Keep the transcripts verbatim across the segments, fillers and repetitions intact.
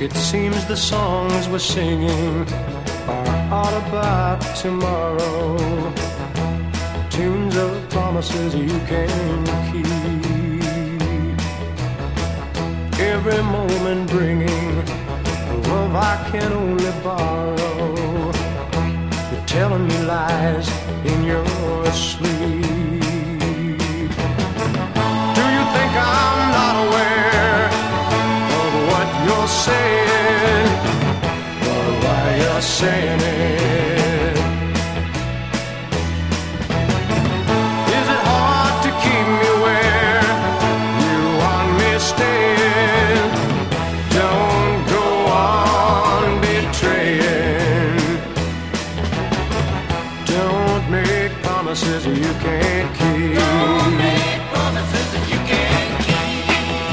It seems the songs we're singing are all about tomorrow. Tunes of promises you can keep. Every moment bringing love I can only borrow. You're telling me lies in your sleep. Do you think I'm not aware of what you're saying, or why you're saying it? Is it hard to keep me where you want me staying? Don't go on betraying. Don't make promises you can't keep. Don't make promises that you can't keep.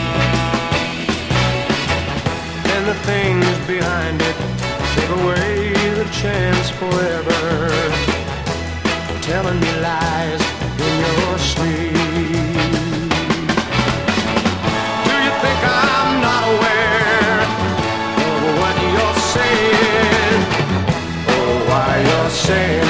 And the things behind it take away the chance forever. Telling me lies in your sleep. Do you think I'm not aware of what you're saying, or why you're saying